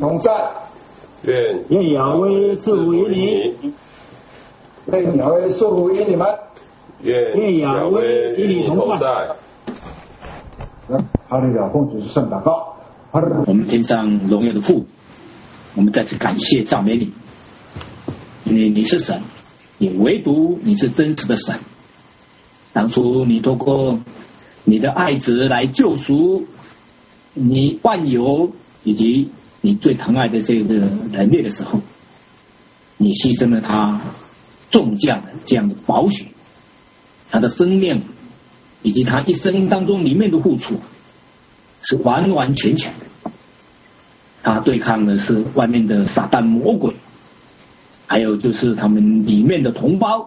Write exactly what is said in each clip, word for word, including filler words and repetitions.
同在。 愿愿亚威赐福于你， 愿亚威祝福于你们。 愿亚威与你同在。 哈利路亚，奉主圣祷告。 我们天上荣耀的父，我们再次感谢赞美你，因为你是神，也唯独你是真实的神。当初你透过你的爱子来救赎你万有以及你最疼爱的这个人类的时候，你牺牲了他重价的这样的宝血，他的生命以及他一生当中里面的付出是完完全全的。他对抗的是外面的撒旦魔鬼，还有就是他们里面的同胞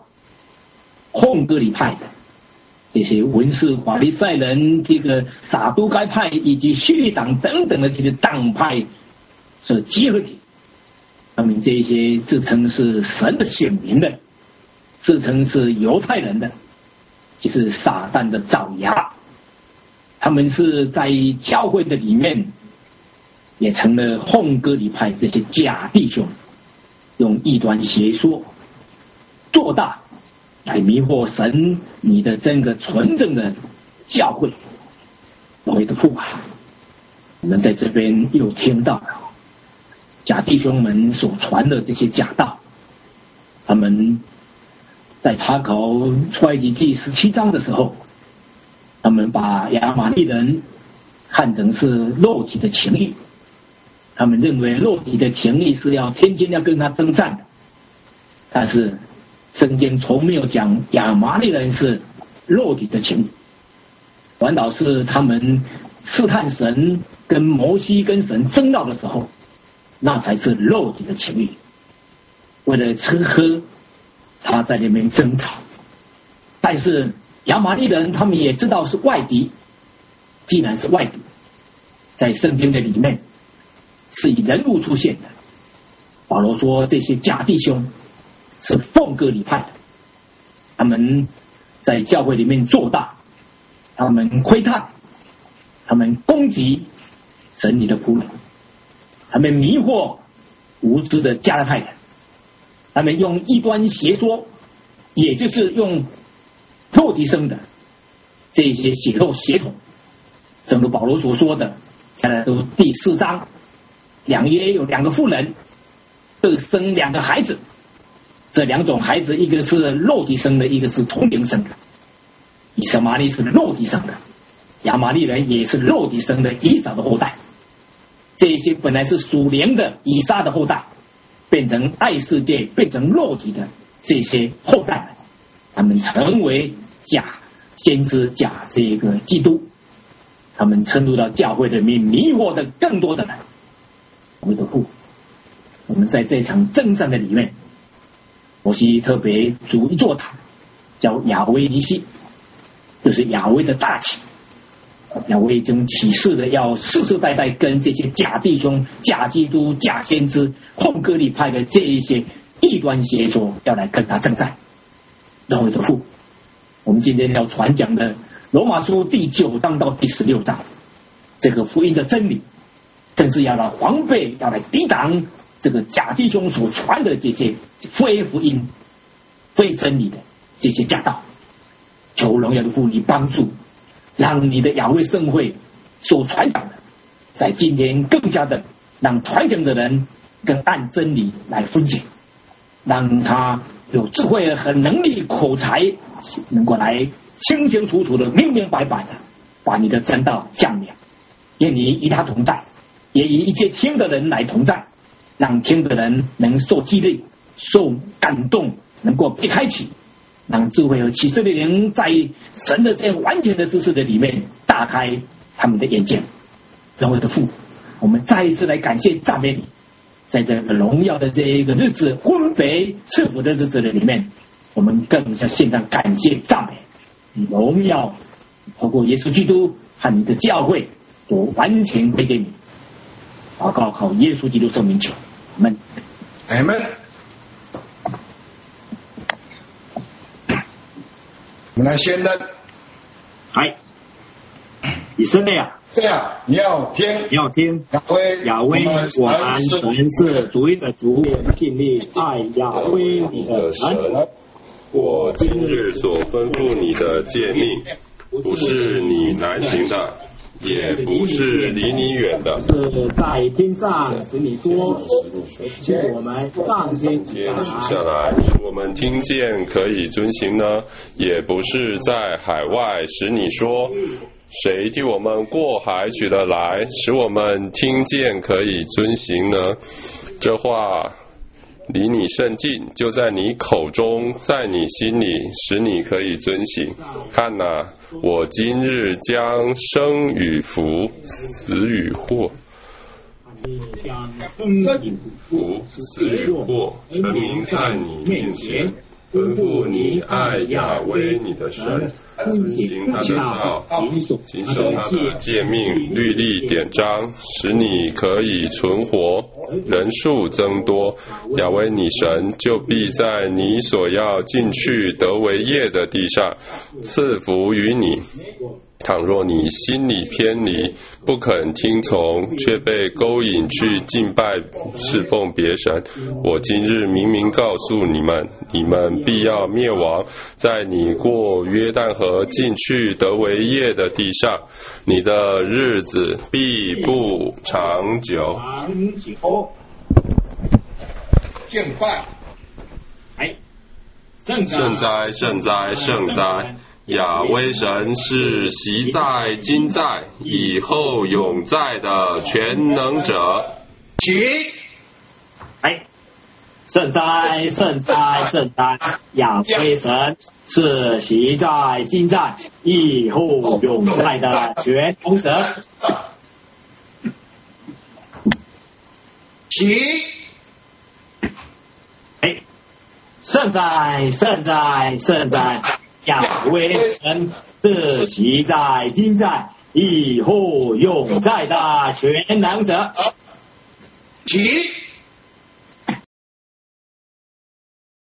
hon割礼派的这些文士法利赛人，这个撒都该派以及叙利党等等的这些党派所结合体，他们这些自称是神的选民的，自称是犹太人的，就是撒旦的爪牙。他们是在教会的里面也成了hon割礼派这些假弟兄，用异端邪说做大来迷惑神你的整个纯正的教会。我们的父啊，我们在这边又听到了假弟兄们所传的这些假道，他们在查考出埃及记十七章的时候，他们把亚玛力人看成是肉体的情欲，他们认为肉体的情欲是要天天要跟他征战的，但是圣经从没有讲亚玛力人是肉体的情欲，反倒是他们试探神跟摩西跟神争闹的时候，那才是肉体的情欲，为了吃喝他在那边争吵。但是亚玛力人他们也知道是外敌，既然是外敌，在圣经的里面是以人物出现的。保罗说这些假弟兄是奉割礼派的，他们在教会里面做大，他们窥探，他们攻击神你的仆人，他们迷惑无知的加拉太人，他们用异端邪说，也就是用肉体生的这些血肉血统，正如保罗所说的，现在都第四章，两约有两个妇人各生两个孩子，这两种孩子一个是肉体生的，一个是从灵生的。以实玛利是肉体生的，亚玛利人也是肉体生的以扫的后代。这些本来是属灵的以撒的后代，变成爱世界变成肉体的这些后代，他们成为假先知假这个基督，他们深入到教会里面迷惑的更多的人。我们的父，我们在这场征战的里面，摩西特别筑一座坛，叫亚威尼西，就是亚威的大旗。亚威已经启示了要世世代代跟这些假弟兄、假基督、假先知、hon割礼派的这一些异端邪说要来跟他征战。然后的父，我们今天要传讲的罗马书第九章到第十六章，这个福音的真理，正是要来防备，要来抵挡这个假弟兄所传的这些非福音、非真理的这些假道。求荣耀的父你帮助，让你的亚威盛会所传讲的，在今天更加的让传讲的人更按真理来分解，让他有智慧和能力口才，能够来清清楚楚的明明白白的把你的真道讲明。愿你与他同在，也与一切听的人来同在，让听的人能受激励、受感动，能够被开启，让智慧和启示的灵在神的这完全的知识的里面打开他们的眼界。荣耀的父，我们再一次来感谢赞美你，在这个荣耀的这一个日子，分别赐福的日子的里面，我们更向献上感谢赞美。你荣耀透过耶稣基督和你的教会都完全归给你。祷告靠耶稣基督圣名求，阿们。 阿们。我们来宣认， 係以色列啊， 这样你要听， 你要听。 亚威， 亚威，我们神是独一的主，尽力爱亚威你的神。 我今日所吩咐你的诫命，不是你难行的，也不是离你远的， 是在天上使你多，使我们上天天取下来，使我们听见可以遵行呢，也不是在海外使你说，谁替我们过海取得来，使我们听见可以遵行呢？这话离你甚近，就在你口中，在你心里，使你可以遵行。看哪、啊，我今日将生与福，死与祸，生与福，死与祸，陈明在你面前。吩咐你爱亚威你的神，遵行他的道，谨守他的诫命、律例、典章，使你可以存活，人数增多。亚威你神就必在你所要进去得为业的地上赐福于你。倘若你心里偏离，不肯听从，却被勾引去敬拜侍奉别神，我今日明明告诉你们，你们必要灭亡，在你过约旦河进去得为业的地上，你的日子必不长久。 敬拜， 哎， 圣哉，圣哉，圣哉！亚威神是习在、今在、以后永在的全能者。 起， 哎，圣哉，圣哉，圣哉！亚威神是习在、今在、以后永在的全能者。 起， 哎，圣哉，圣哉，圣哉！亚威神是习在、今在、以后永在的全能者。 起。